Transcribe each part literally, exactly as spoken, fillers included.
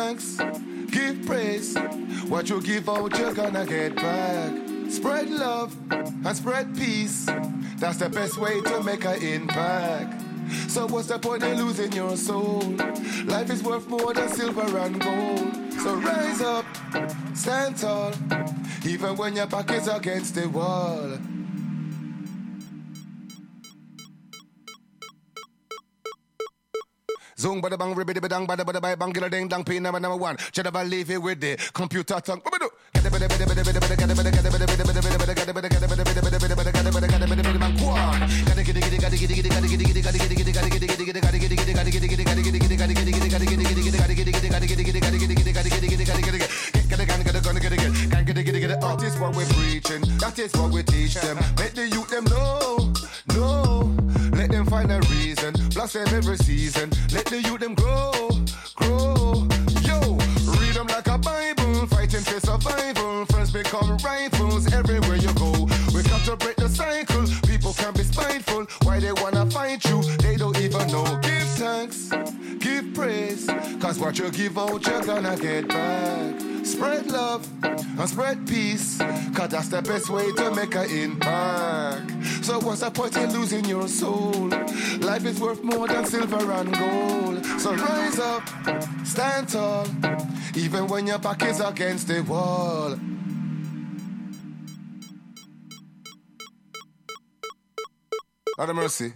thanks, give praise. What you give out, you're gonna get back. Spread love and spread peace. That's the best way to make an impact. So what's the point in losing your soul? Life is worth more than silver and gold. So rise up, stand tall, even when your back is against the wall. Zoom bada bang ribbidi bidang bada bada bang gila ding dang pin number number one. Should I leave it with the computer tongue? That is what we're preaching. That is what we teach them. Let the youth them know, know. Let them find a reason. Bless them every season. Let the youth them grow, grow. Yo, read them like a Bible. Fighting for survival. Friends become rivals everywhere you go. We got to break the cycle. People can be spiteful. Why they wanna fight you? They don't even know. Give thanks, give praise. Cause what you give out, you're gonna get back. Spread love and spread peace. Cause that's the best way to make an impact. So what's the point in losing your soul? Life is worth more than silver and gold. So rise up, stand tall, even when your back is against the wall. Lord of mercy.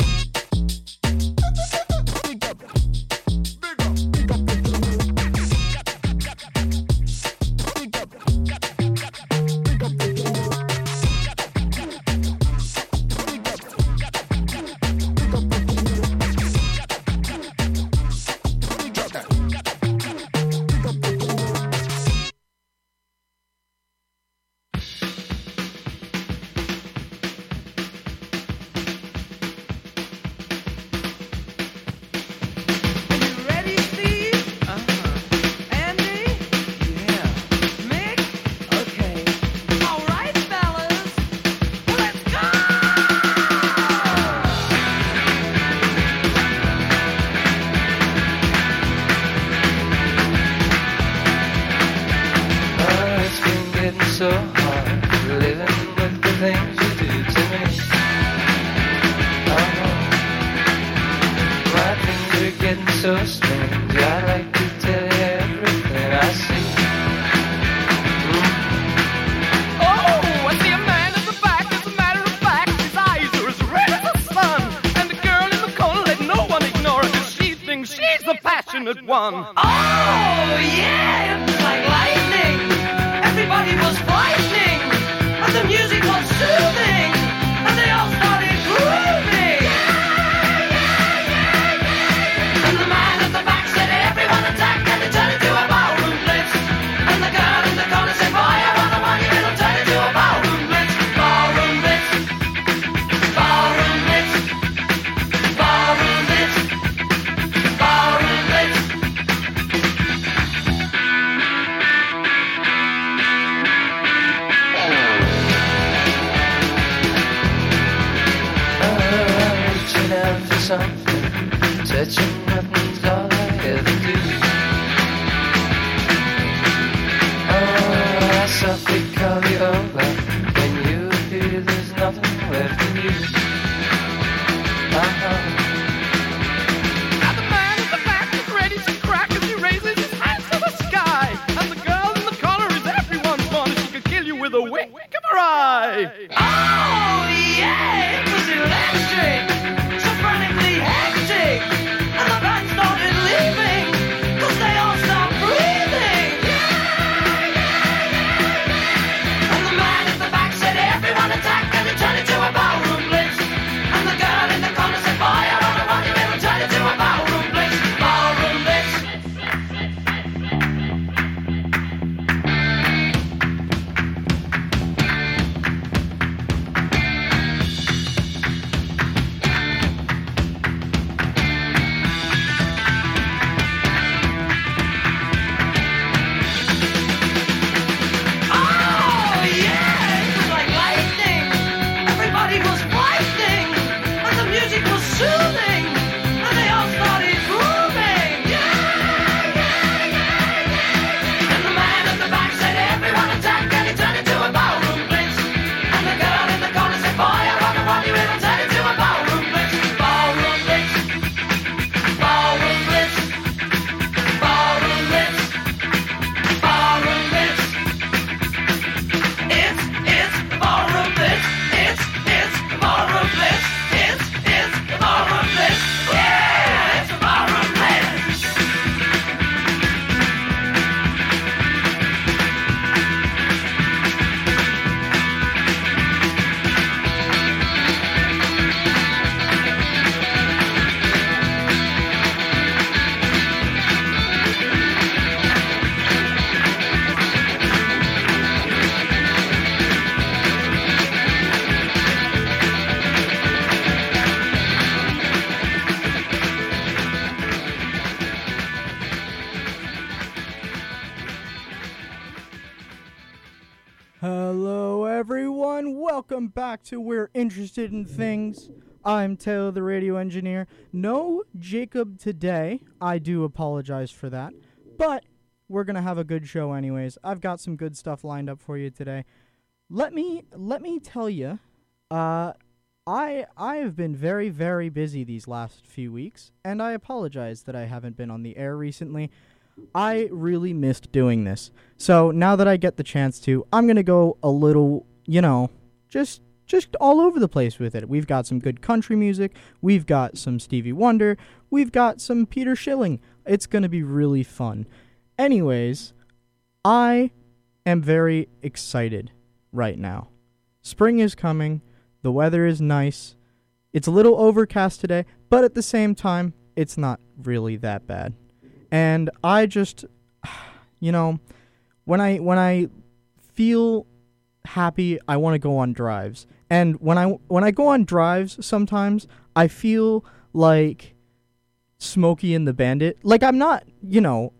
Hello, everyone. Welcome back to We're Interested in Things. I'm Taylor, the radio engineer. No Jacob today. I do apologize for that. But we're going to have a good show anyways. I've got some good stuff lined up for you today. Let me let me tell you, uh, I I have been very, very busy these last few weeks, and I apologize that I haven't been on the air recently. I really missed doing this. So now that I get the chance to, I'm going to go a little, you know, just just all over the place with it. We've got some good country music. We've got some Stevie Wonder. We've got some Peter Schilling. It's going to be really fun. Anyways, I am very excited right now. Spring is coming. The weather is nice. It's a little overcast today, but at the same time, it's not really that bad. And I just, you know, when I when I feel happy, I want to go on drives. And when I when I go on drives, sometimes I feel like Smokey and the Bandit. Like I'm not, you know,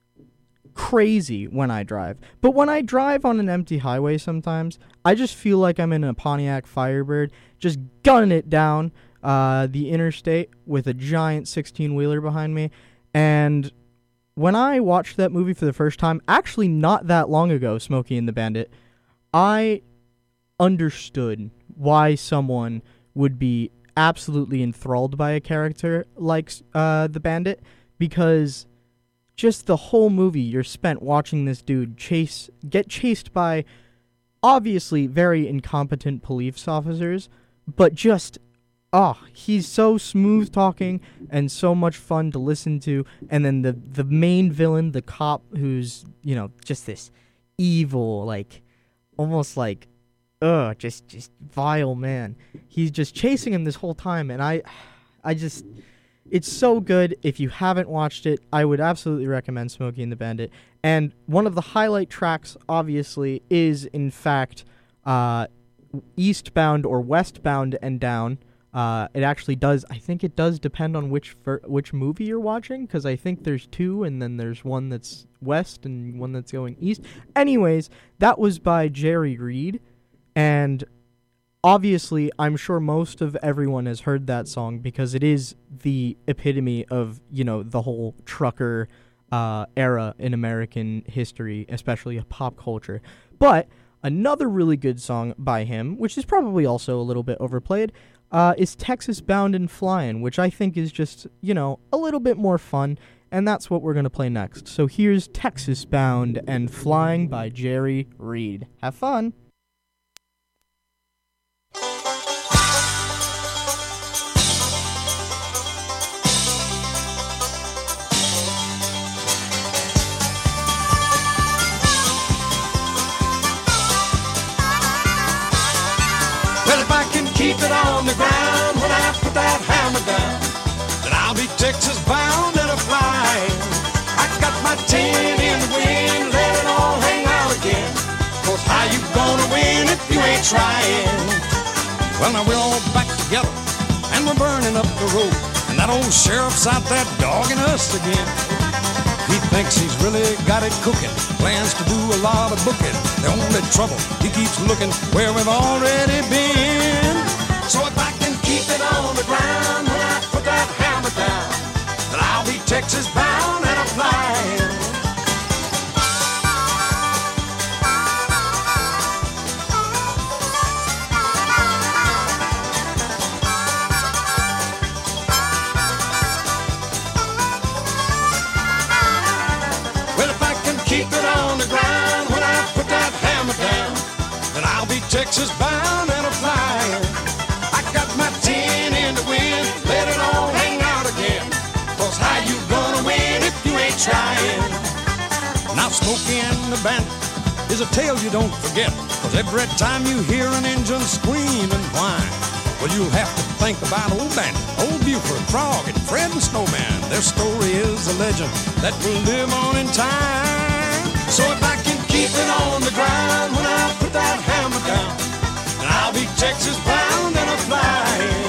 crazy when I drive. But when I drive on an empty highway sometimes, I just feel like I'm in a Pontiac Firebird, just gunning it down uh, the interstate with a giant sixteen-wheeler behind me. And when I watched that movie for the first time, actually not that long ago, Smokey and the Bandit, I understood why someone would be absolutely enthralled by a character like uh, the Bandit, because just the whole movie you're spent watching this dude chase get chased by obviously very incompetent police officers, but just oh, he's so smooth talking and so much fun to listen to. And then the the main villain, the cop, who's, you know, just this evil, like almost like ugh, just just vile man. He's just chasing him this whole time, and I I just it's so good. If you haven't watched it, I would absolutely recommend Smokey and the Bandit. And one of the highlight tracks, obviously, is in fact uh, Eastbound or Westbound and Down. Uh, it actually does, I think it does depend on which ver- which movie you're watching, because I think there's two, and then there's one that's west and one that's going east. Anyways, that was by Jerry Reed, and obviously, I'm sure most of everyone has heard that song, because it is the epitome of, you know, the whole trucker uh, era in American history, especially pop culture. But another really good song by him, which is probably also a little bit overplayed, Uh, is Texas Bound and Flying, which I think is just, you know, a little bit more fun, and that's what we're going to play next. So here's Texas Bound and Flying by Jerry Reed. Have fun! Keep it on the ground when I put that hammer down, then I'll be Texas bound and a flying. I got my tin in the wind, let it all hang out again. Cause how you gonna win if you ain't trying? Well, now we're all back together and we're burning up the road, and that old sheriff's out there dogging us again. He thinks he's really got it cooking, plans to do a lot of booking. The only trouble, he keeps looking where we've already been. So if I can keep it on the ground when I put that hammer down, then I'll be Texas bound and a flying. Well, if I can keep it on the ground when I put that hammer down, then I'll be Texas bound and a flying. Got my tin in the wind, let it all hang out again. Cause how you gonna win if you ain't trying? Now Smokey and the Bandit is a tale you don't forget, cause every time you hear an engine scream and whine, well, you'll have to think about old Bandit, old Buford, Frog, and Fred and Snowman. Their story is a legend that will live on in time. So if I can keep it on the ground when I put that hammer down, then I'll be Texas bound and a flying.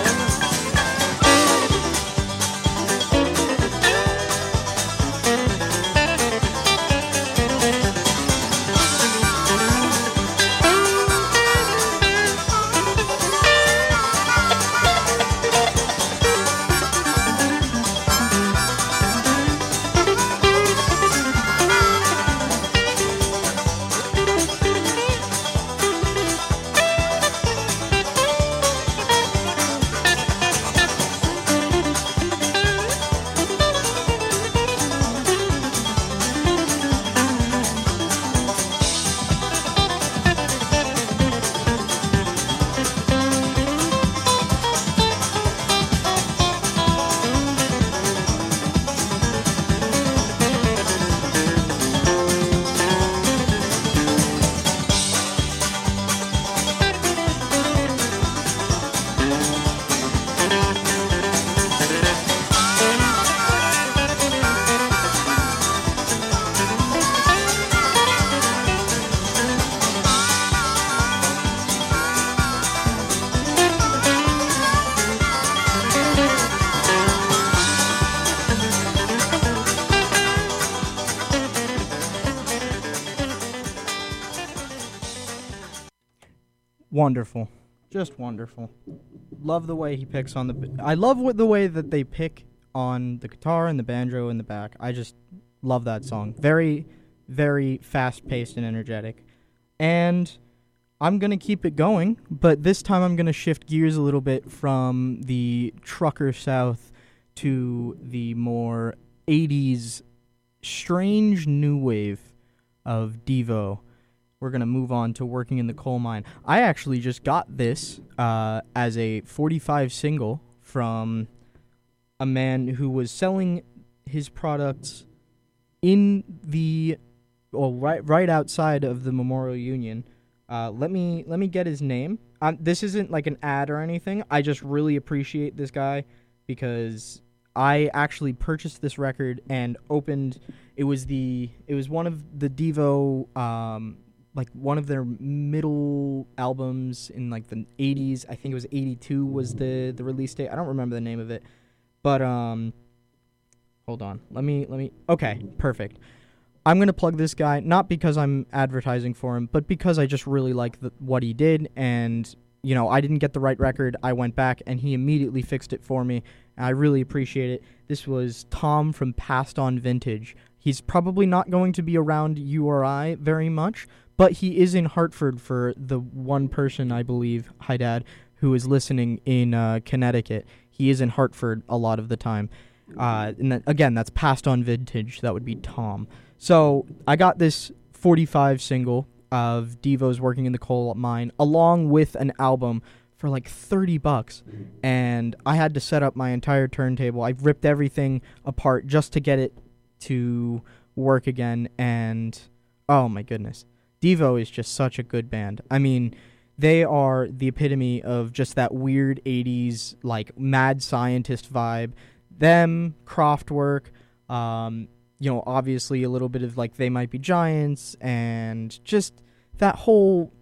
Wonderful. Just wonderful. Love the way he picks on the... b- I love what the way that they pick on the guitar and the banjo in the back. I just love that song. Very, very fast-paced and energetic. And I'm going to keep it going, but this time I'm going to shift gears a little bit from the trucker south to the more eighties strange new wave of Devo. We're going to move on to Working in the Coal Mine. I actually just got this uh, as a forty-five single from a man who was selling his products in the, well, right right outside of the Memorial Union. Uh, let me let me get his name. Um, this isn't like an ad or anything. I just really appreciate this guy because I actually purchased this record and opened. It was the it was one of the Devo, um, like one of their middle albums in like the eighties. I think it was eighty-two was the the release date. I don't remember the name of it, but um, hold on. Let me let me. Okay, perfect. I'm going to plug this guy, not because I'm advertising for him, but because I just really like the, what he did, and, you know, I didn't get the right record. I went back, and he immediately fixed it for me, and I really appreciate it. This was Tom from Passed On Vintage. He's probably not going to be around U R I very much, but he is in Hartford for the one person, I believe, hi, Dad, who is listening in uh, Connecticut. He is in Hartford a lot of the time. Uh, and that, again, that's Passed On Vintage. That would be Tom. So I got this forty-five single of Devo's Working in the Coal Mine along with an album for like thirty bucks. And I had to set up my entire turntable. I ripped everything apart just to get it to work again. And oh my goodness, Devo is just such a good band. I mean, they are the epitome of just that weird eighties, like, mad scientist vibe. Them, Kraftwerk, um... you know, obviously a little bit of, like, They Might Be Giants, and just that whole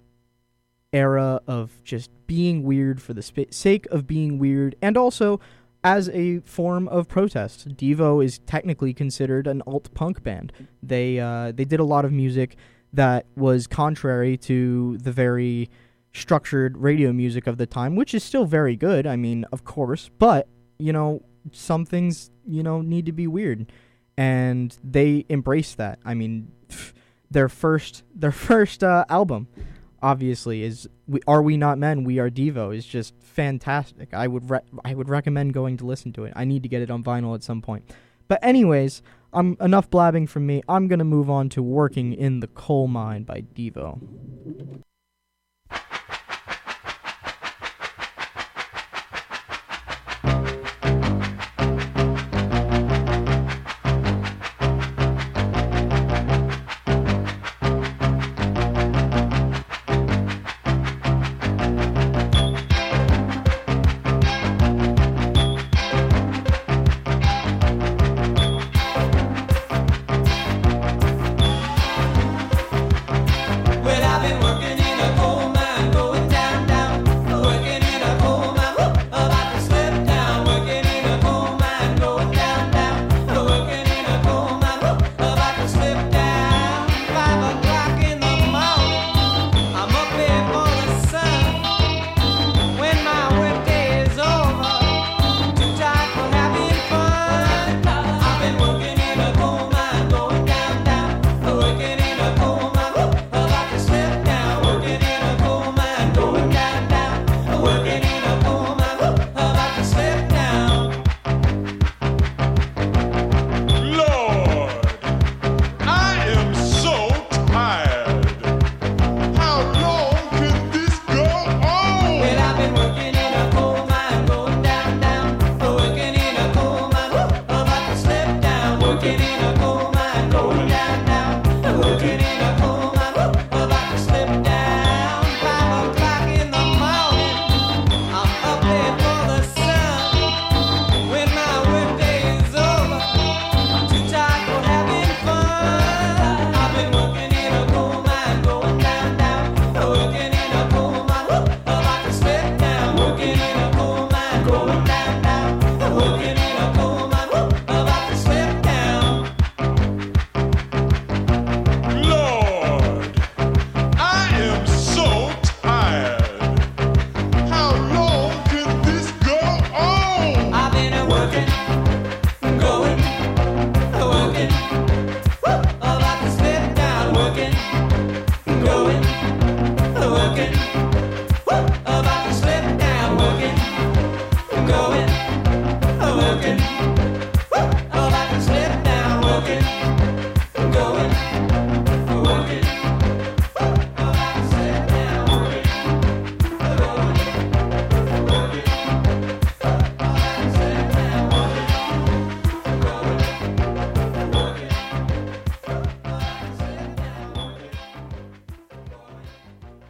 era of just being weird for the sp- sake of being weird, and also as a form of protest. Devo is technically considered an alt-punk band. They, uh, they did a lot of music that was contrary to the very structured radio music of the time, which is still very good, I mean, of course, but, you know, some things, you know, need to be weird. And they embrace that. I mean, pff, their first their first uh, album, obviously, is we, Are We Not Men, We Are Devo, is just fantastic. I would re- I would recommend going to listen to it. I need to get it on vinyl at some point. But anyways, um, enough blabbing from me. I'm going to move on to Working in the Coal Mine by Devo. Well, I've been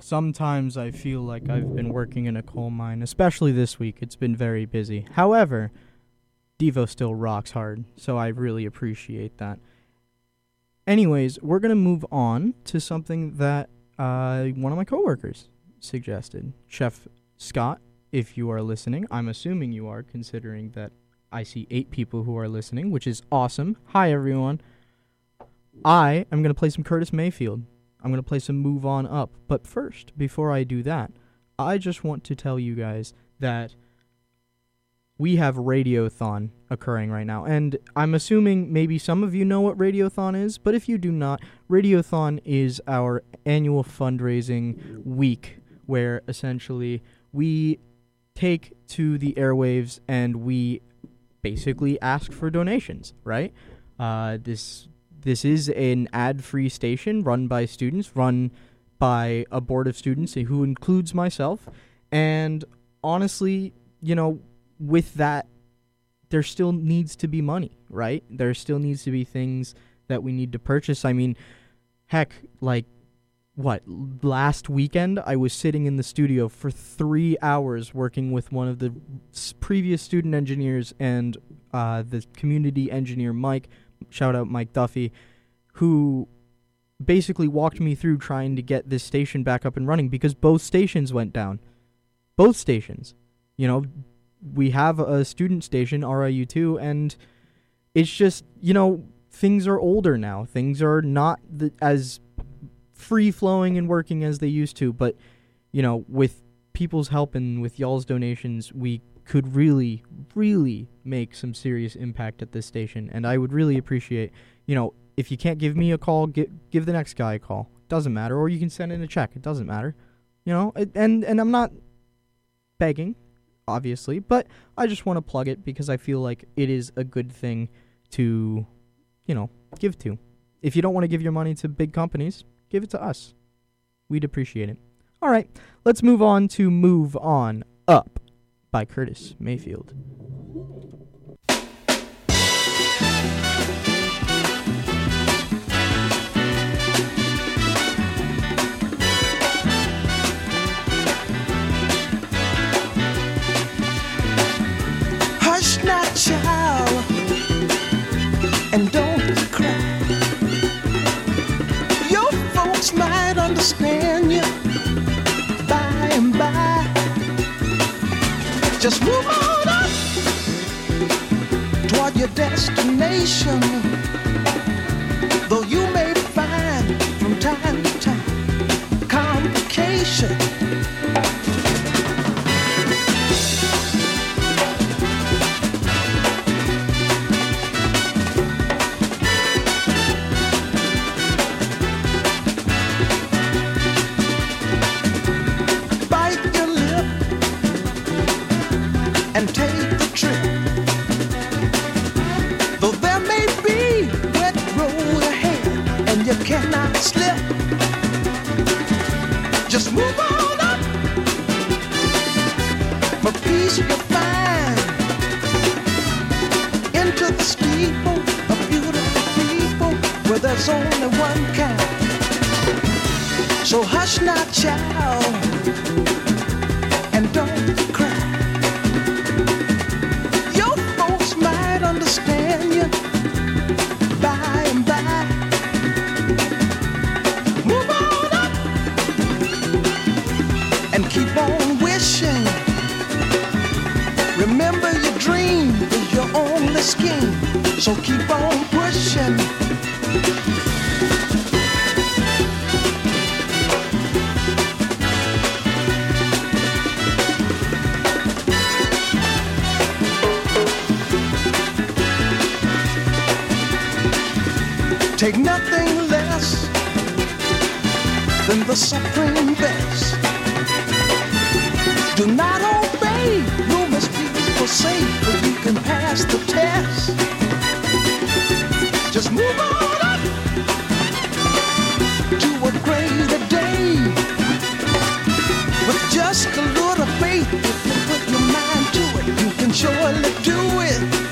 sometimes I feel like I've been working in a coal mine, especially this week. It's been very busy. However, Devo still rocks hard, so I really appreciate that. Anyways, we're going to move on to something that uh, one of my coworkers suggested. Chef Scott, if you are listening, I'm assuming you are, considering that I see eight people who are listening, which is awesome. Hi, everyone. I am going to play some Curtis Mayfield. I'm going to play some Move On Up. But first, before I do that, I just want to tell you guys that we have Radiothon occurring right now. And I'm assuming maybe some of you know what Radiothon is, but if you do not, Radiothon is our annual fundraising week where essentially we take to the airwaves and we basically ask for donations, right? Uh, this this is an ad-free station run by students, run by a board of students who includes myself. And honestly, you know, with that, there still needs to be money, right? There still needs to be things that we need to purchase. I mean, heck, like, what, last weekend, I was sitting in the studio for three hours working with one of the s- previous student engineers and uh, the community engineer, Mike, shout out Mike Duffy, who basically walked me through trying to get this station back up and running because both stations went down. Both stations. You know, we have a student station, R I U two, and it's just, you know, things are older now. Things are not the, as free-flowing and working as they used to, but, you know, with people's help and with y'all's donations, we could really, really make some serious impact at this station, and I would really appreciate, you know, if you can't give me a call, give, give the next guy a call. Doesn't matter, or you can send in a check. It doesn't matter, you know, it, and, and I'm not begging, obviously, but I just want to plug it because I feel like it is a good thing to, you know, give to. If you don't want to give your money to big companies, give it to us. We'd appreciate it. All right, let's move on to Move On Up by Curtis Mayfield. Hush now, child, and don't cry. Your folks might understand you by and by. Just move on up toward your destination. Though you may find from time to time complication. And take the trip. Though there may be wet road ahead and you cannot slip, just move on up. For peace you'll find into the steeple of beautiful people where there's only one kind. So hush now, child, and don't cry. Understand you by and by. Move on up and keep on wishing. Remember your dream is your only scheme, so keep on pushing. Take nothing less than the supreme best. Do not obey rumors people say, but you can pass the test. Just move on up to a greater day. With just a little faith, if you put your mind to it, you can surely do it.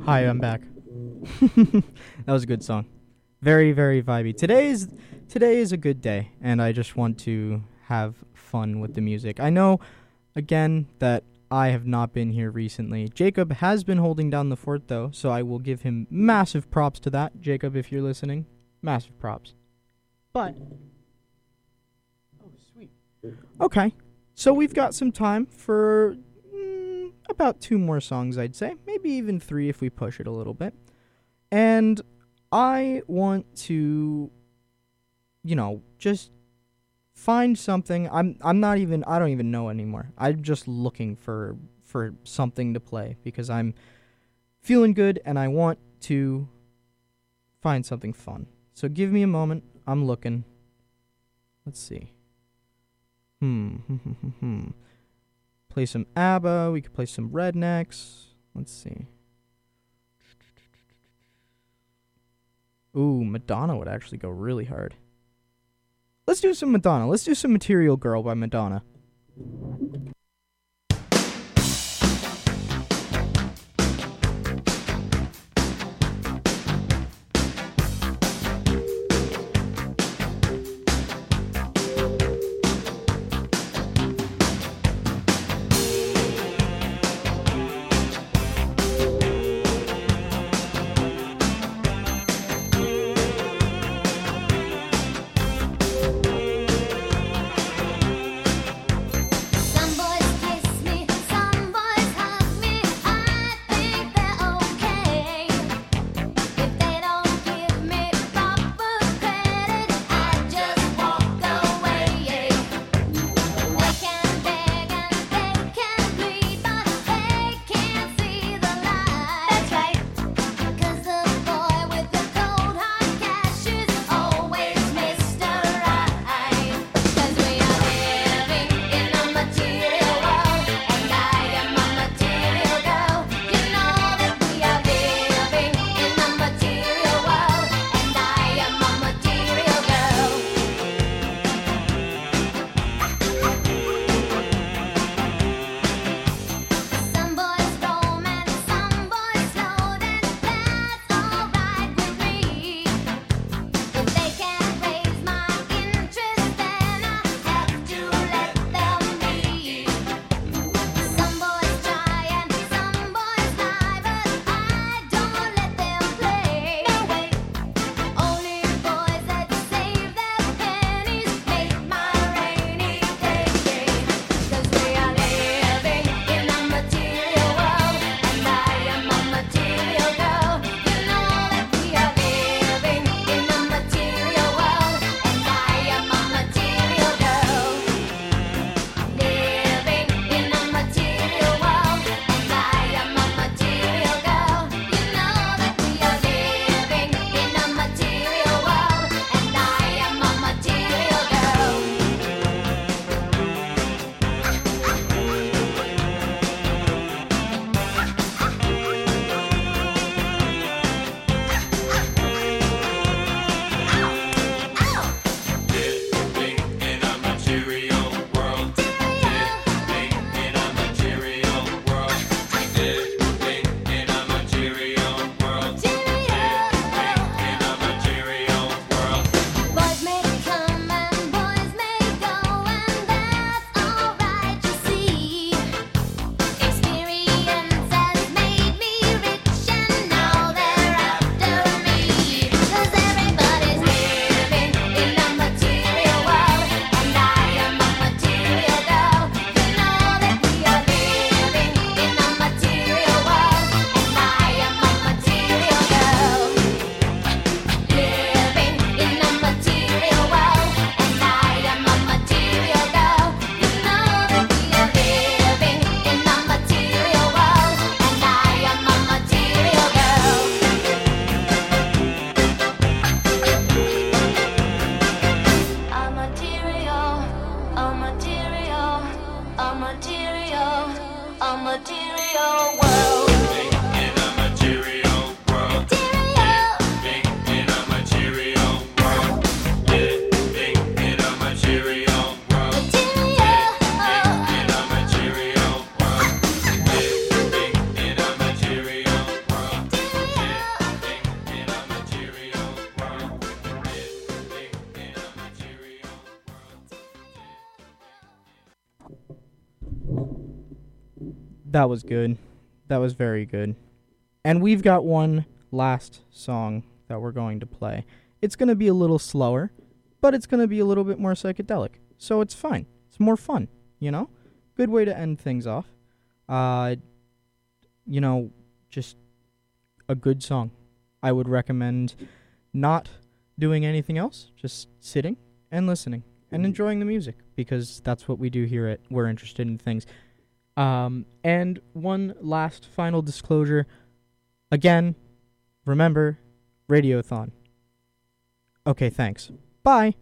Hi, I'm back. That was a good song. Very, very vibey. Today is today is a good day, and I just want to have fun with the music. I know, again, that I have not been here recently. Jacob has been holding down the fort, though, so I will give him massive props to that. Jacob, if you're listening, massive props. But, oh, sweet. Okay, so we've got some time for mm, about two more songs, I'd say. Maybe even three if we push it a little bit. And I want to, you know, just find something. I'm I'm not even, I don't even know anymore. I'm just looking for for something to play because I'm feeling good and I want to find something fun. So give me a moment. I'm looking. Let's see. Hmm. Hmm. Play some ABBA. We could play some Rednecks. Let's see. Ooh, Madonna would actually go really hard. Let's do some Madonna. Let's do some Material Girl by Madonna. That was good. That was very good. And we've got one last song that we're going to play. It's going to be a little slower, but it's going to be a little bit more psychedelic. So it's fine. It's more fun, you know? Good way to end things off. Uh, you know, just a good song. I would recommend not doing anything else, just sitting and listening and enjoying the music, because that's what we do here at We're Interested in Things. Um, and one last final disclosure. Again, remember, Radiothon. Okay, thanks. Bye.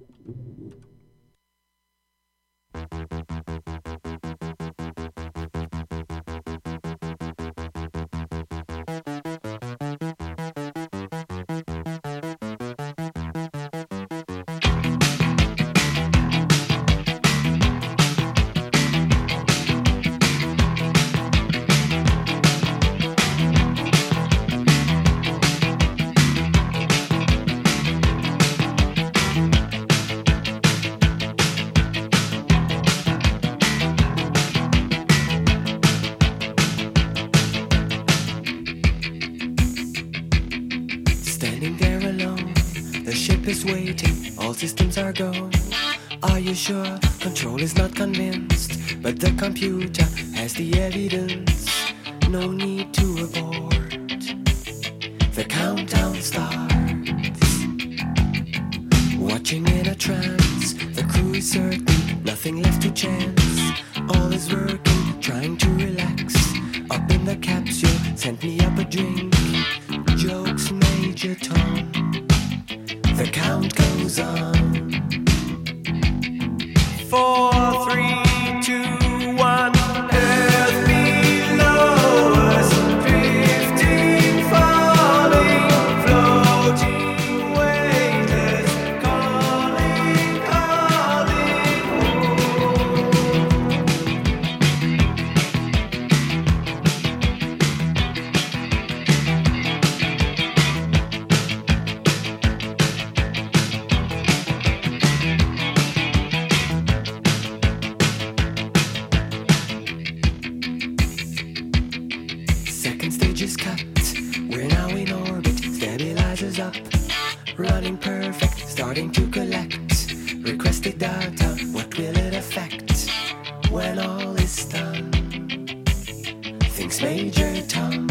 Waiting, all systems are go. Are you sure? Control is not convinced, but the computer has the evidence. No need to abort. The countdown starts. Watching in a trance, the crew is certain, nothing left to chance. All is working, trying to relax. Up in the capsule, sent me up a drink. Jokes, Major Tom. The count goes on. Four, three, two, one. Earth below us, drifting, falling, floating, weightless, calling, calling home. Running perfect, starting to collect requested data. What will it affect when all is done? Thinks Major Tom.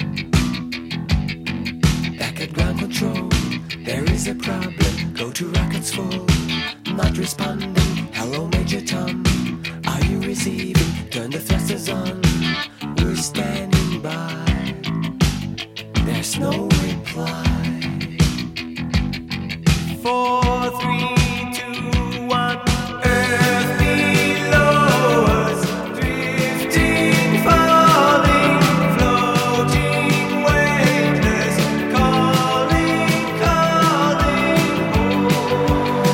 Back at ground control, there is a problem. Go to rockets full, not responding. Hello, Major Tom. Are you receiving? Turn the thrusters on. We're standing by. There's no reply. Four, three, two, one. Earth below us, drifting, falling, floating, weightless, calling, calling home.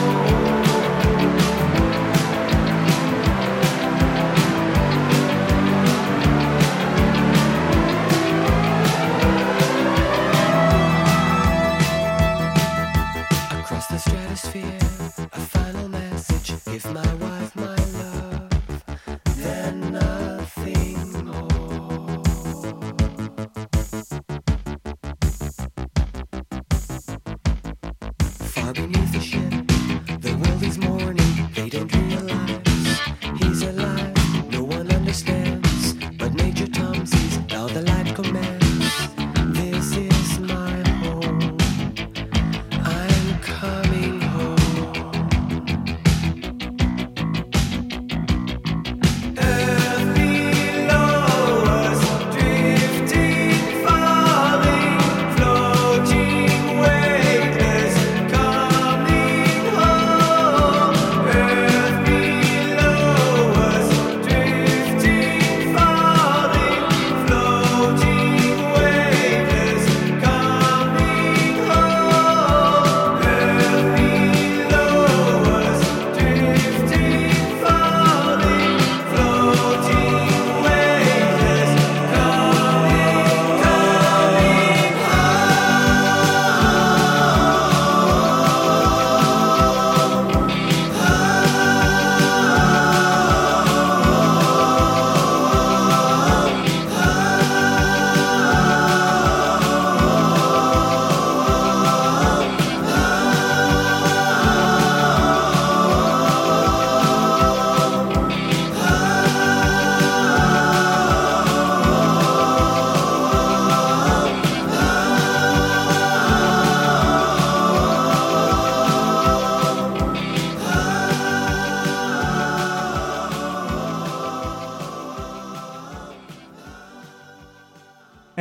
Across the stratosphere, a final message. Give my wife my love, then nothing more. Far beneath the ship, the world is mourning. They don't realize he's alive. No one understands, but Major Tom sees how the light commands. This is my home. I'm coming home.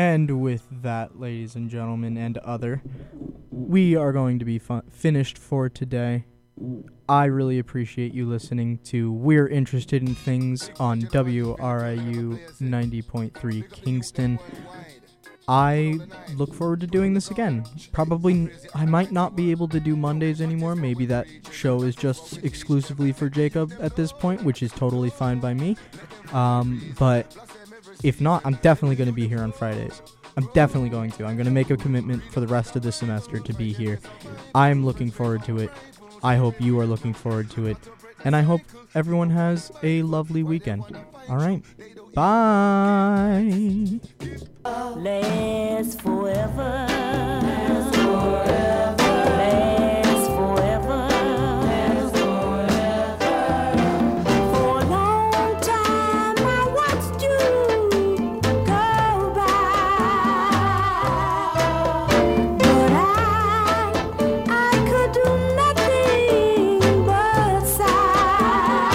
And with that, ladies and gentlemen, and other, we are going to be fun- finished for today. I really appreciate you listening to We're Interested in Things on W R I U ninety point three Kingston. I look forward to doing this again. Probably, I might not be able to do Mondays anymore. Maybe that show is just exclusively for Jacob at this point, which is totally fine by me. Um, but if not, I'm definitely going to be here on Fridays. I'm definitely going to. I'm going to make a commitment for the rest of the semester to be here. I'm looking forward to it. I hope you are looking forward to it. And I hope everyone has a lovely weekend. All right. Bye. Last forever. Last forever. Last forever. Last forever. For a long time I watched you go by, but I I could do nothing but sigh.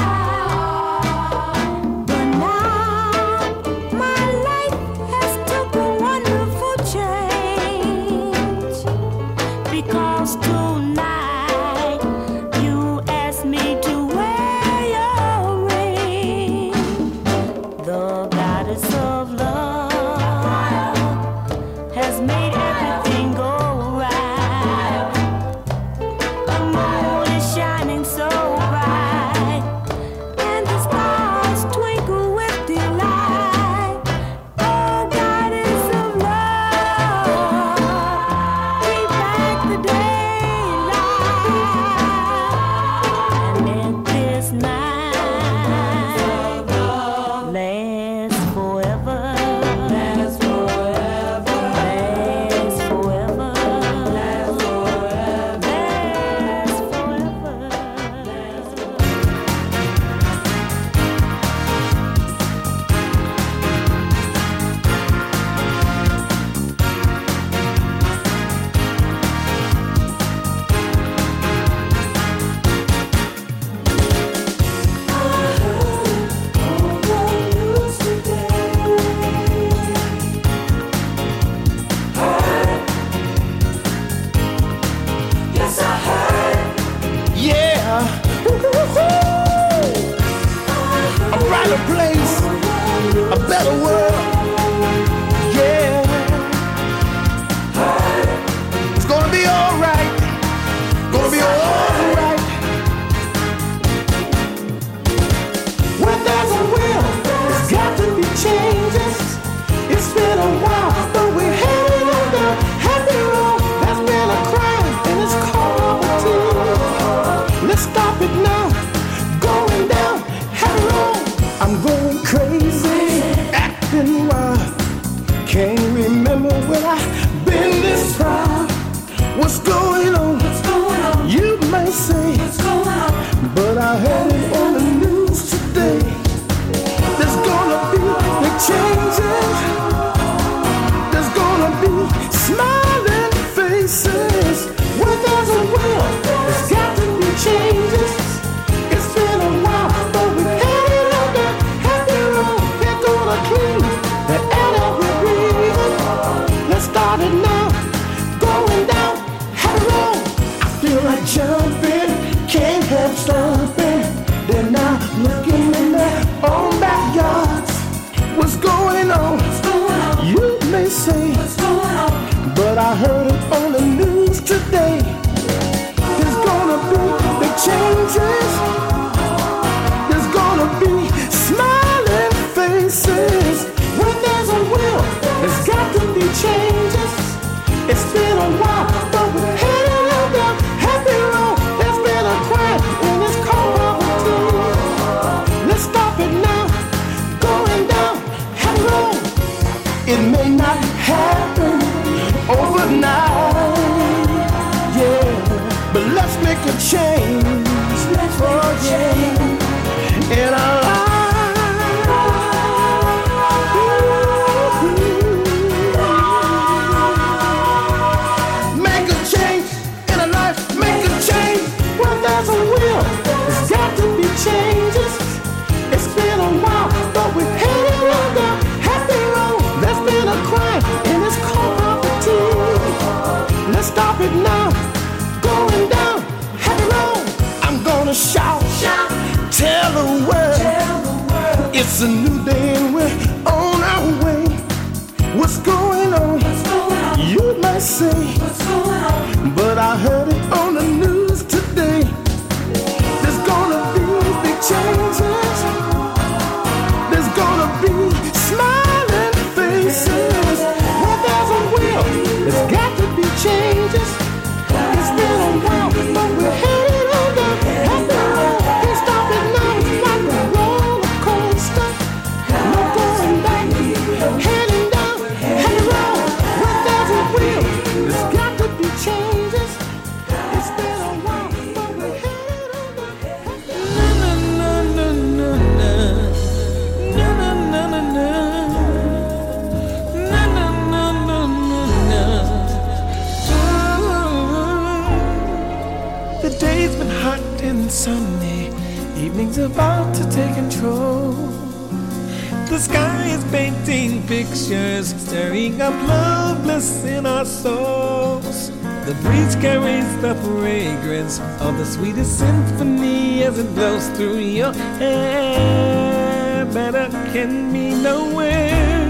But now my life has took a wonderful change, because tonight you asked me to wear your ring. The goddess of love has made everything go right. The moon is shining so bright, and the stars twinkle with delight. Oh, goddess of love, bring back the daylight, and let this night last forever. Last forever. Last forever. Last forever. Last forever. Last forever. Yeah. A brighter place, a better world. Yeah. It's gonna be alright. Gonna be alright. When there's a will, there's got to be changes. It's been a while, but we're heading on the happy road. There's been a crime, and it's called poverty. Let's stop it now. Going down happy road. I'm going crazy, acting wild. Can't remember when I've been this proud. What's going on? What's going on? You may say, what's going on? But I heard it on the news today. There's gonna be big changes. There's gonna be smiling faces. Where there's a will, there's got to be changes. It's been a while, but we're heading on the happy road. They're gonna clean the air that we're breathing. Let's start it now. Going down happy road. I feel like jumping, can't help stopping. They're now looking in their own backyards. What's going on? What's going on? You may say, what's going on? But I heard it on the news today. There's gonna be big changes. There's gonna be smiling faces. When there's a will, there's got to be changes. It's been a while, but we're heading on the happy road. There's been a crime, and it's called poverty. Let's stop it now. Going down happy road. It may not happen overnight, yeah, but let's make a change. Let's make a change in our lives. Make a change in our life. Make a change. When there's a will, there's got to be changes. It's been a while, but we're heading on the happy road. There's been a crime. tell the world, Tell the world it's a new day and we're on our way. What's going on? what's going on, You might say, what's going on. but I heard it on the news today. There's gonna be big changes. There's gonna be smiling faces. Where there's a will, there's got to be changes. It's been a while, but we're headed on the happy road. Can't stop it now, it's like a roller coaster. No going back, heading down, happy road. Where there's a will, there's got to be changes. It's been a while, but we're headed on the happy The day's been hot and sunny, evening's about to take control. The sky is painting pictures, stirring up love bliss in our souls. The breeze carries the fragrance of the sweetest symphony as it blows through your hair. Better can be nowhere.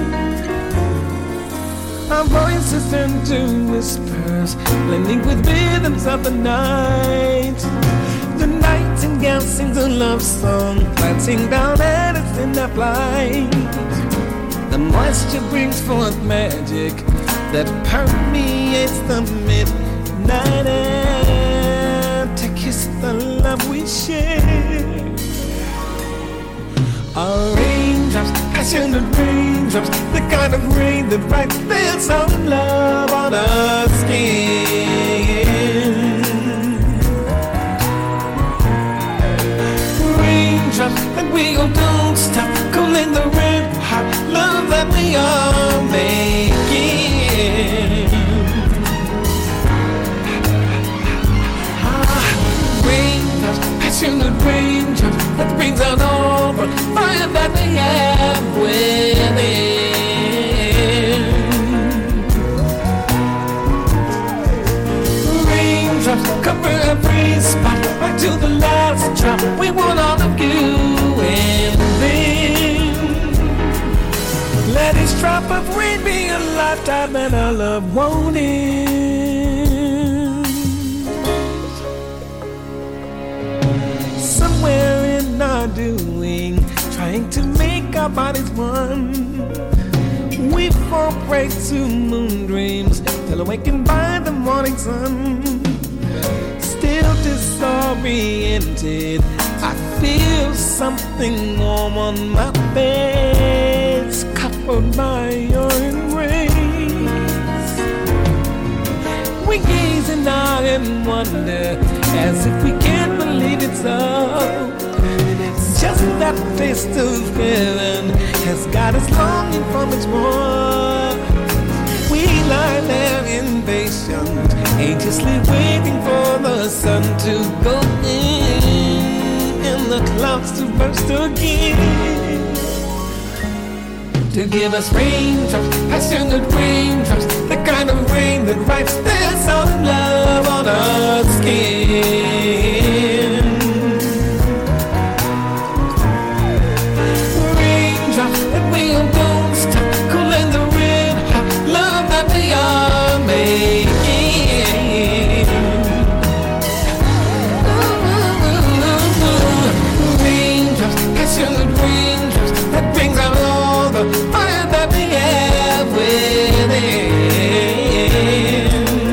Our voices turn to whispers, blending with rhythms of the night. The nightingale sings a love song, glancing down at us in their flight. The moisture brings forth magic that permeates the midnight air to kiss the love we share. Our raindrops, passionate raindrops, the kind of rain that writes their some love on our skin. Raindrops that we all don't stop, cooling the red hot love that we are making. Ah, raindrops, passionate raindrops that brings out all the fire that we have within. Raindrops cover every spot, right to the last drop. We want all of you and then let each drop of rain be a lifetime and our love won't end. Somewhere in our doing, trying to make our bodies one, we fall prey to moon dreams till awakened by the morning sun. Still disoriented, I feel something warm on my face, coupled by your embrace. We gaze in awe and wonder, as if we can't believe it's so. It's just that taste of heaven has got us longing for much more. We lie there impatient, anxiously waiting for the sun to go in and the clouds to burst again, to give us raindrops, passionate raindrops, the kind of rain that writes their sound of love on our skin. Raindrops that we don't stop, cooling the red hot love that we are making. Raindrops, passionate raindrops that brings out all the fire that we have within.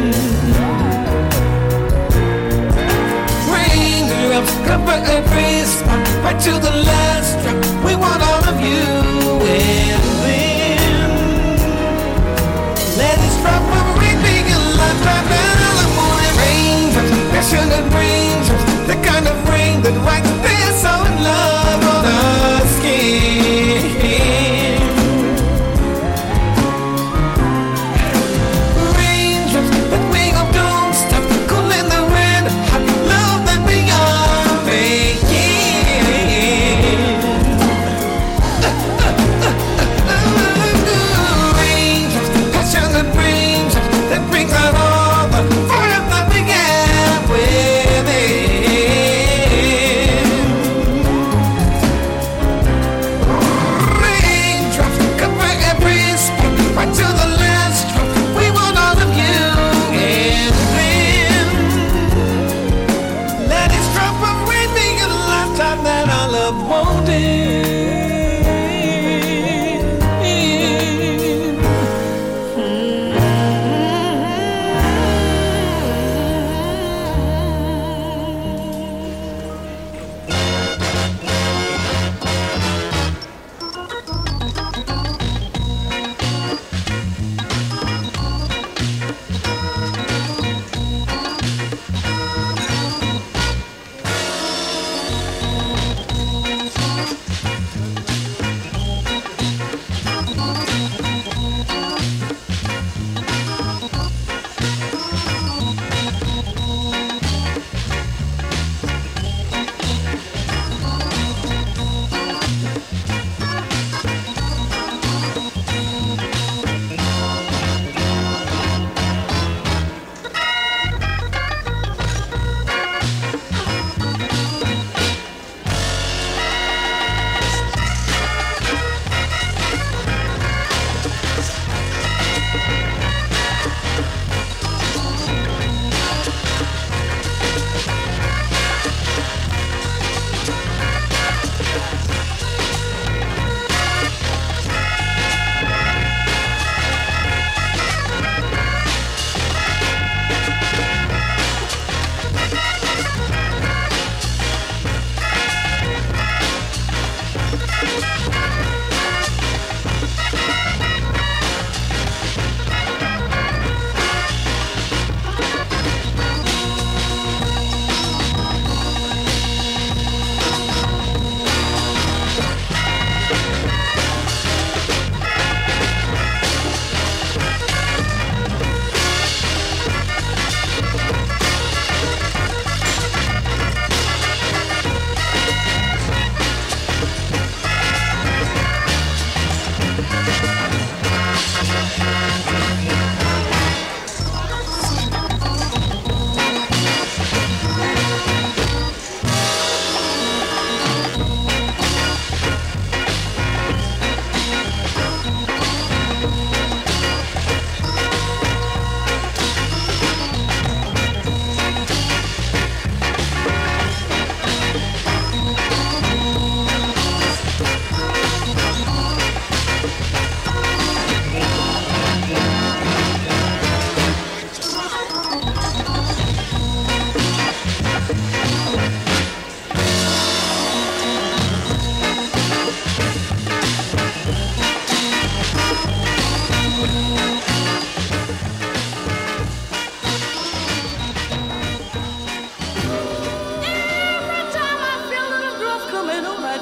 Raindrops cover every spot, right to the last drop. We want all of you and then let it drop of rain be a lifetime and the morning. Raindrops, passionate raindrops, the kind of rain that writes their soul in love on our skin. Raindrops that we all don't stop, cooling the red hot love that we are making. Raindrops, passionate raindrops that brings out all the fire that we have within.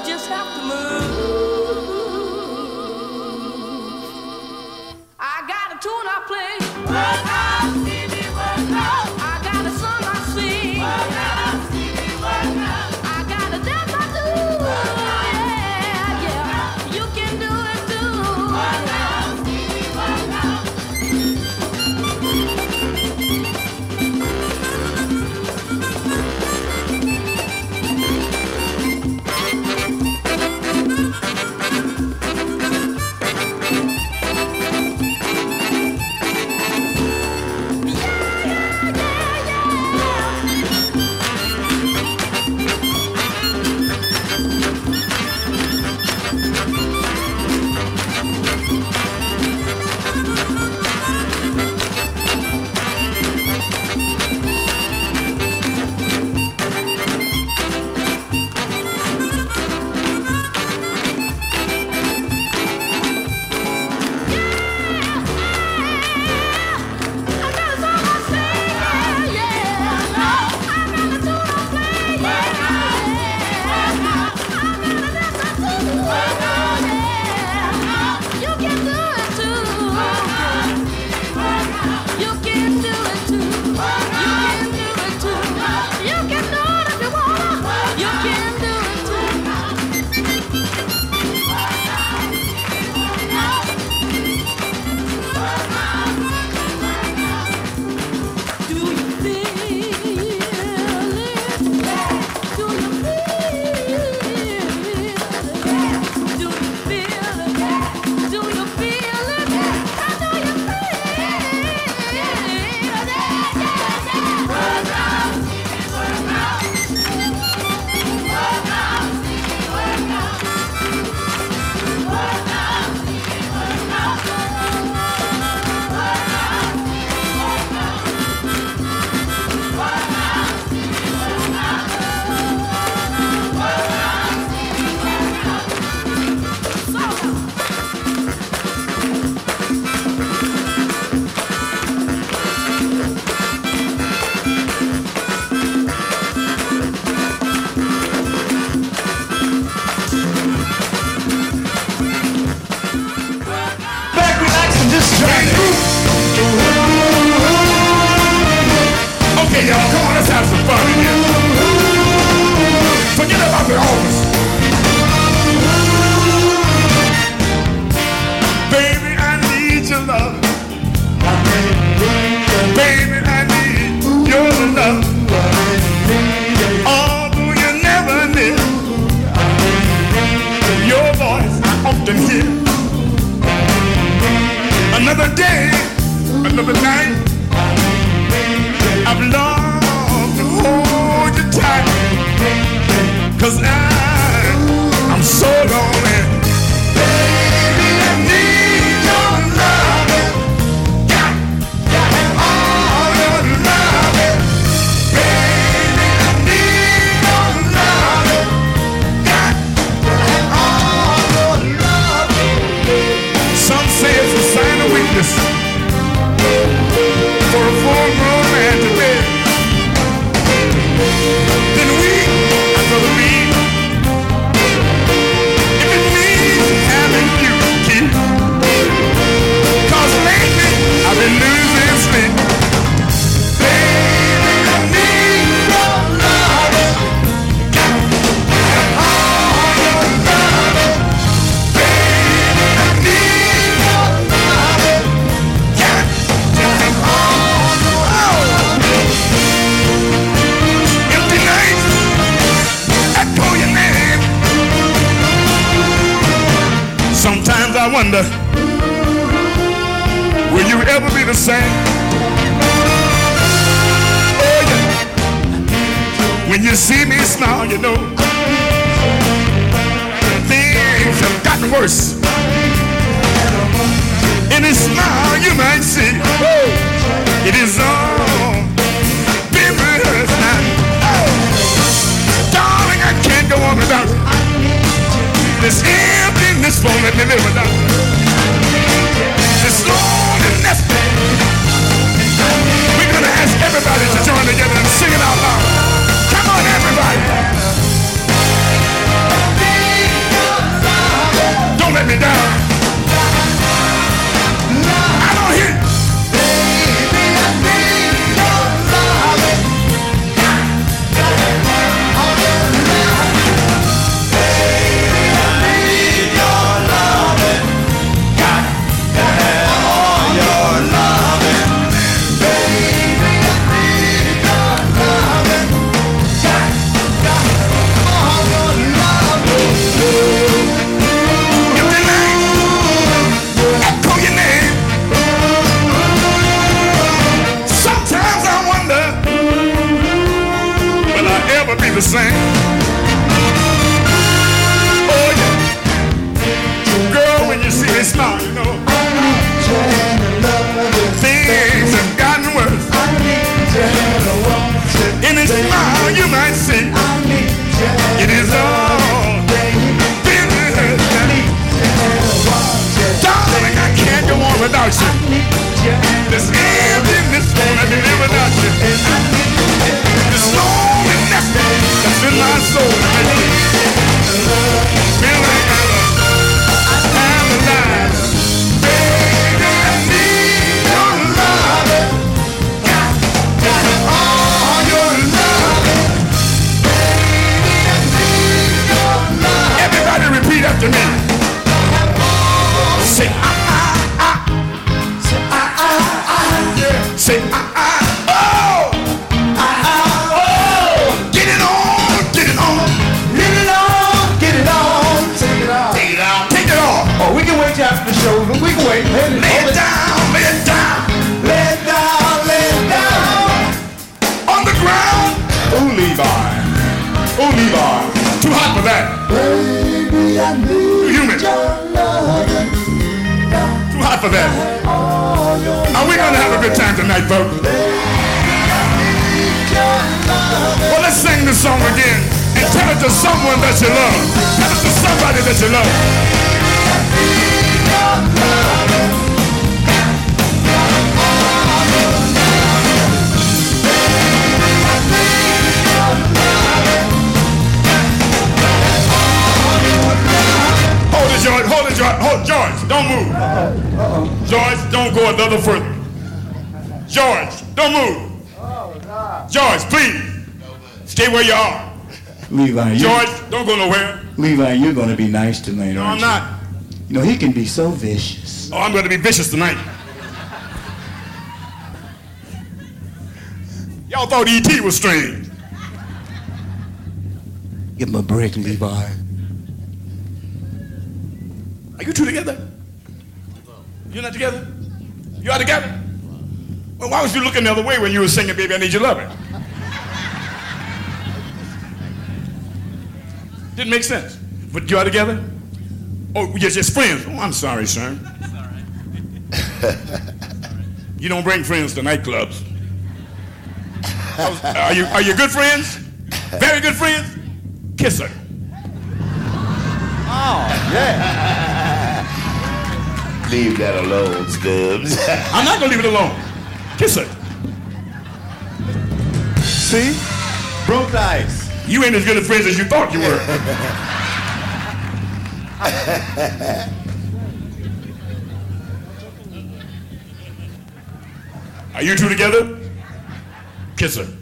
just have to move. I got a tune I play. Work out, Stevie, work out. I got a song I sing. Work out, Stevie, work out. I got a dance I do. Work out, yeah, yeah. You can do it too. Work out, Stevie, work out. Okay, y'all, come on, let's have some fun in here. Forget about the office. Baby, I need your love. Baby, I need your love. Although you never knew, your voice I often hear. Another day, another night, I've longed to hold you tight, 'cause I, I'm so lonely. Baby, I need your loving. Got, got all your loving. Baby, I need your loving. Got, got all your loving. Some say it's a sign of weakness for a full-grown man to bed. Then we, I'd rather be. If it means having you keep. 'Cause lately I've been losing sleep. Baby, I need your loving. And all your loving. Baby, I need your loving. Yeah. Empty nights, echo your name. Sometimes I wonder, will you ever be the same? Oh yeah. When you see me smile, you know things have gotten worse. In his smile you might see, woo, it is all been rehearsed now. Oh, darling, I can't go on without you. This emptiness won't let me live without you. This loneliness. We're gonna ask everybody to join together and sing it out loud. Come on, everybody. Too hot for that. Baby, I need Too humid. your loving. Too hot for that. All your Are we gonna have a good time tonight, folks? Well, let's sing this song again and tell it to someone that you love. Tell it to somebody that you love. Hold it, George. Hold it, George. Hold, George. Don't move. George, don't go another further. George, don't move. George, please. Stay where you are. Levi, you, George, don't go nowhere. Levi, you're going to be nice tonight, No, aren't I'm you? not. You know, he can be so vicious. Oh, I'm going to be vicious tonight. Y'all thought E T was strange. Give him a break, Levi. Are you two together? You're not together? You are together? Well, why was you looking the other way when you were singing, Baby, I Need Your Loving? Didn't make sense. But you are together? Oh, you're just friends. Oh, I'm sorry, sir. You don't bring friends to nightclubs. Are you, are you good friends? Very good friends? Kiss her. Oh, yeah. Leave that alone, Stubbs. I'm not going to leave it alone. Kiss her. See? Broke the ice. You ain't as good of friends as you thought you were. Are you two together? Kiss her.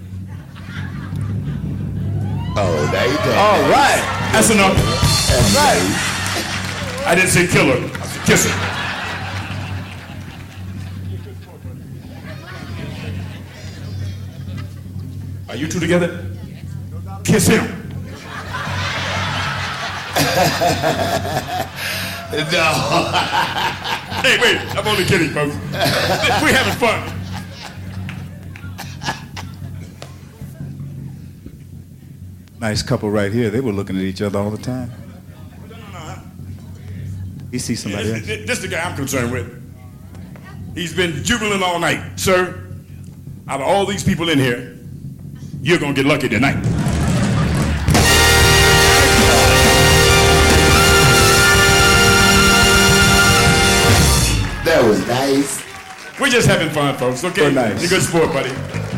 Oh, there you go. All right. That's enough. That's right. I didn't say kill her. I said kiss her. Are you two together? Kiss him. No. Hey, wait. I'm only kidding, folks. We're having fun. Nice couple right here. They were looking at each other all the time. You see somebody This, else? this, this is the guy I'm concerned with. He's been jubilant all night. Sir, out of all these people in here, you're going to get lucky tonight. That was nice. We're just having fun, folks, okay? We're nice. You're a good sport, buddy.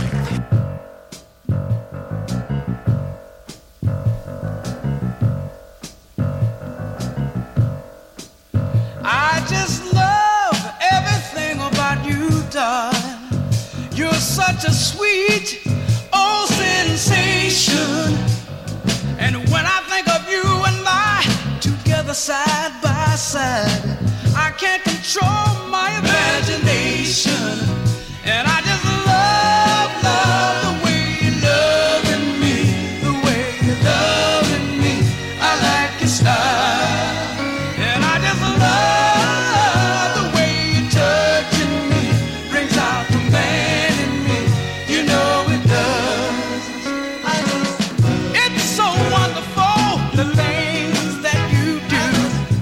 I just love everything about you, darling. You're such a sweet old sensation. And when I think of you and I together side by side, I can't control my imagination. And I just love, love the way you're loving me, the way you're loving me. I like your style. And I just love the way you're touching me, brings out the man in me, you know it does. It's so wonderful, the things that you do.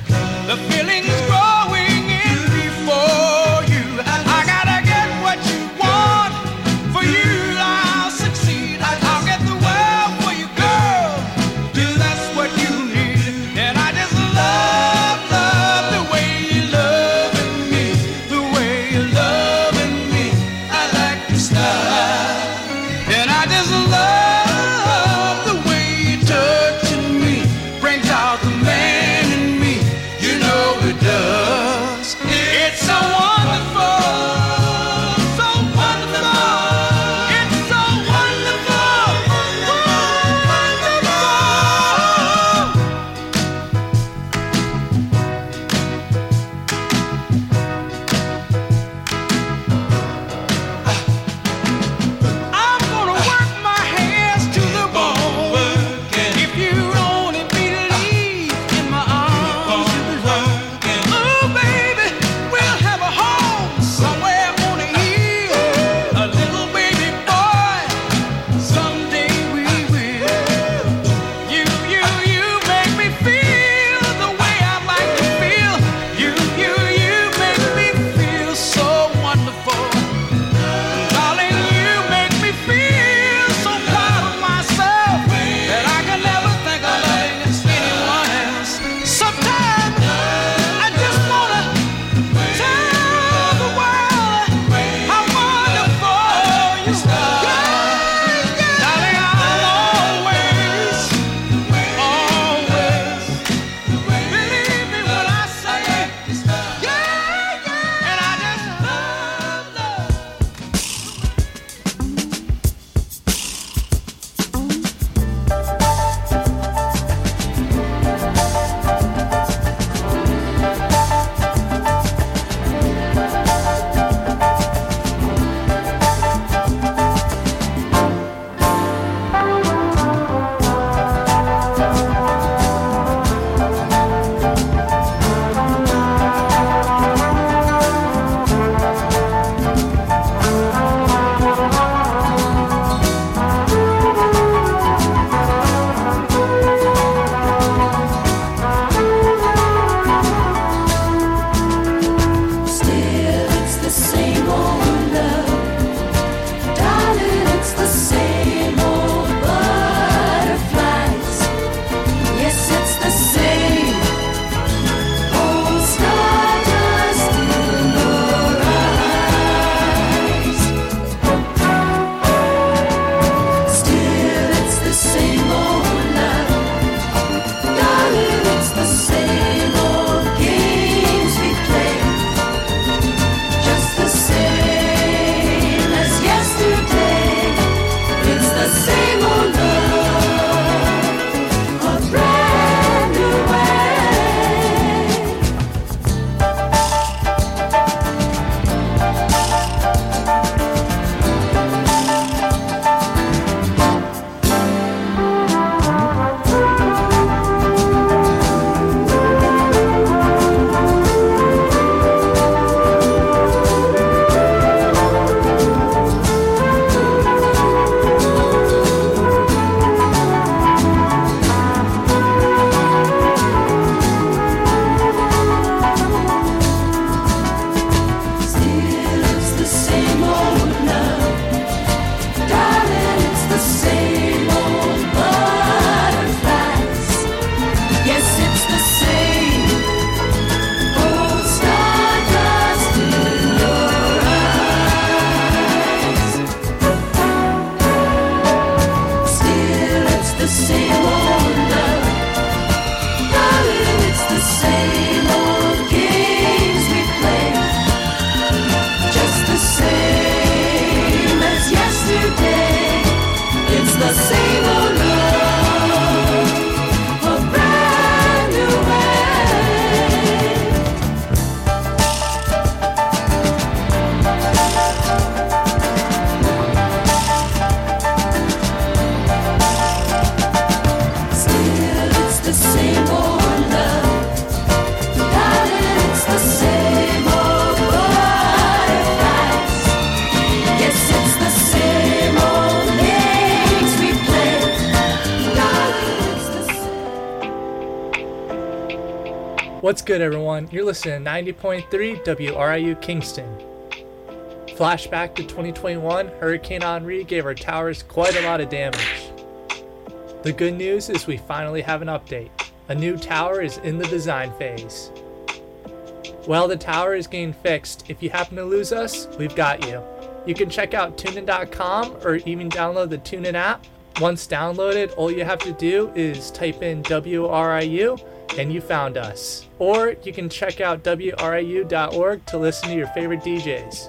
What's good, everyone? You're listening to ninety point three W R I U Kingston. Flashback to twenty twenty-one, Hurricane Henri gave our towers quite a lot of damage. The good news is we finally have an update. A new tower is in the design phase. While the tower is getting fixed, if you happen to lose us, we've got you. You can check out tunein dot com or even download the TuneIn app. Once downloaded, all you have to do is type in W R I U and you found us. Or you can check out W R I U dot org to listen to your favorite D Js.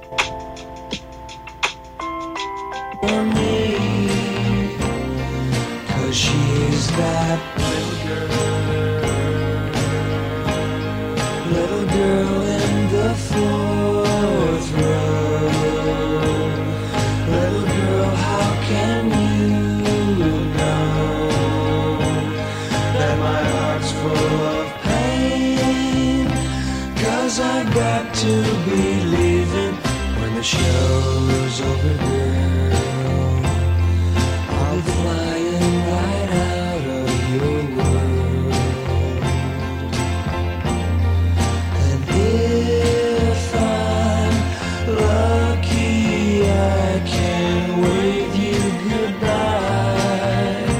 Cause she's that little girl, little girl in the fourth row. Little girl, how can you know that my heart's full of pain? Cause I got to be leaving when the show's over, girl. I'll be flying right out of your world. And if I'm lucky, I can wave you goodbye.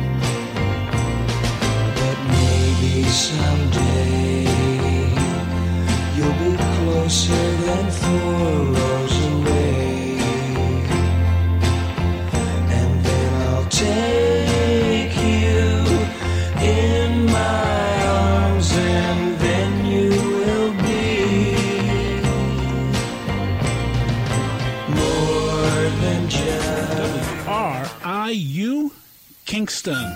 But maybe someday you'll be closer than four rows away. And then I'll take you in my arms, and then you will be more than just R I U Kingston.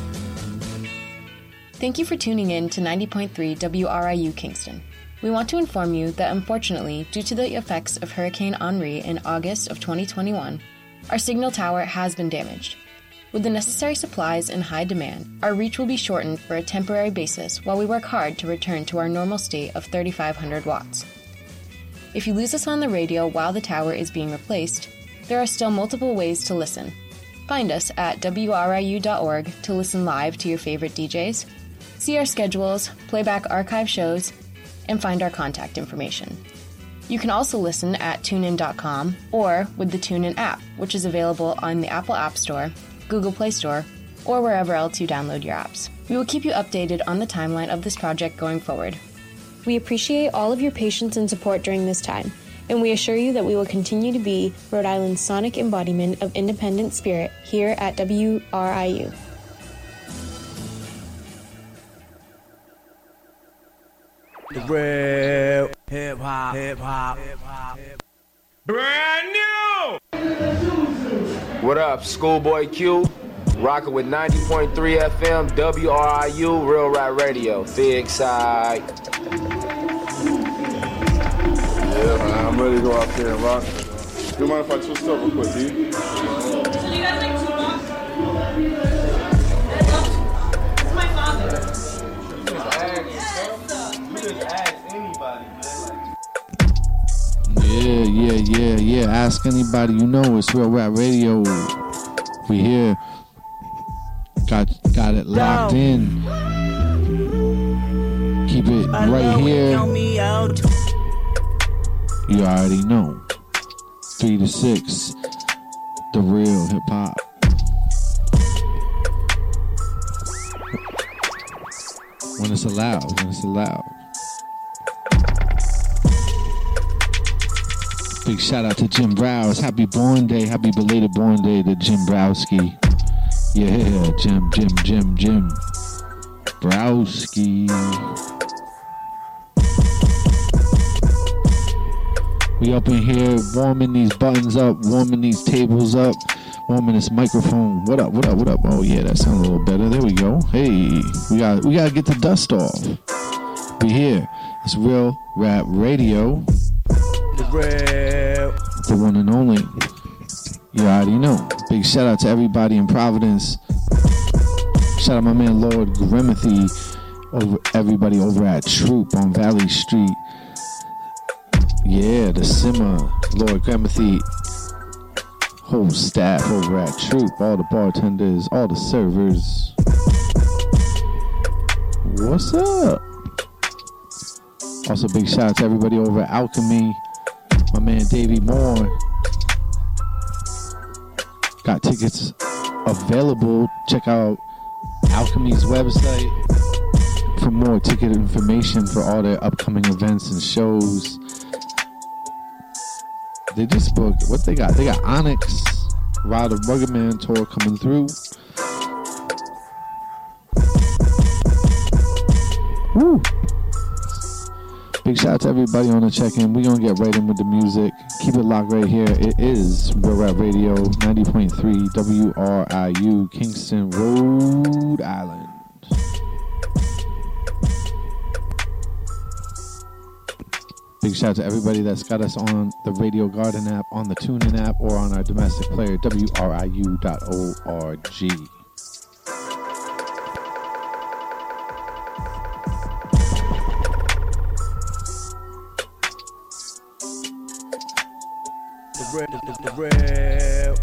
Thank you for tuning in to ninety point three W R I U Kingston. We want to inform you that unfortunately, due to the effects of Hurricane Henri in August of twenty twenty-one, our signal tower has been damaged. With the necessary supplies in high demand, our reach will be shortened for a temporary basis while we work hard to return to our normal state of thirty-five hundred watts. If you lose us on the radio while the tower is being replaced, there are still multiple ways to listen. Find us at W R I U dot org to listen live to your favorite D Js, see our schedules, play back archive shows, and find our contact information. You can also listen at tunein dot com or with the TuneIn app, which is available on the Apple App Store, Google Play Store, or wherever else you download your apps. We will keep you updated on the timeline of this project going forward. We appreciate all of your patience and support during this time, and we assure you that we will continue to be Rhode Island's sonic embodiment of independent spirit here at W R I U. The real hip hop, hip hop, hip hop, Brand new! What up, Schoolboy Q? Rocking with ninety point three F M, W R I U, Real Rap Radio. Big side. Yeah, man, I'm ready to go out there and rock. Do you mind if I twist up real quick, D? So do you guys like too long? It's my father. Yeah, yeah, yeah, yeah. Ask anybody you know. It's Real Rap Radio. We here. Got got it locked in. Keep it right here. You already know. Three to six. The real hip hop. When it's allowed. When it's allowed. Big shout out to Jim Browse. Happy born day. Happy belated born day to Jim Browski. Yeah, Jim, Jim, Jim, Jim Browski. We up in here warming these buttons up, warming these tables up, warming this microphone. What up, what up, what up? Oh yeah, that sounds a little better. There we go. Hey, we got we gotta get the dust off. We here. It's Real Rap Radio. The real. The one and only. You already know. Big shout out to everybody in Providence. Shout out my man Lord Grimothy. Over everybody over at Troop on Valley Street. Yeah, the Simmer, Lord Grimothy. Whole staff over at Troop. All the bartenders, all the servers. What's up? Also, big shout out to everybody over at Alchemy. My man Davey Moore. Got tickets available. Check out Alchemy's website for more ticket information for all their upcoming events and shows. They just booked, what they got? They got Onyx, Ride of Rugged Man tour coming through. Woo! Big shout out to everybody on the check-in. We're going to get right in with the music. Keep it locked right here. It is Real Rap Radio, ninety point three W R I U, Kingston, Rhode Island. Big shout out to everybody that's got us on the Radio Garden app, on the TuneIn app, or on our domestic player, W R I U dot org. The real, the, the real.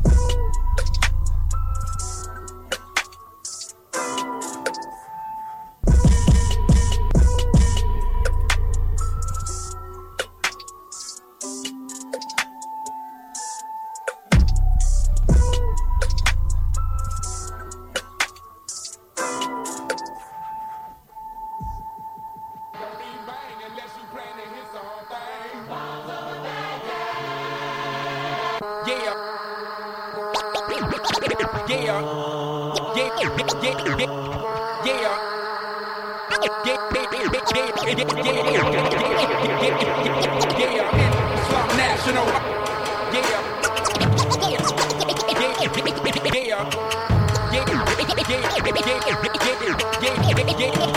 Yeah.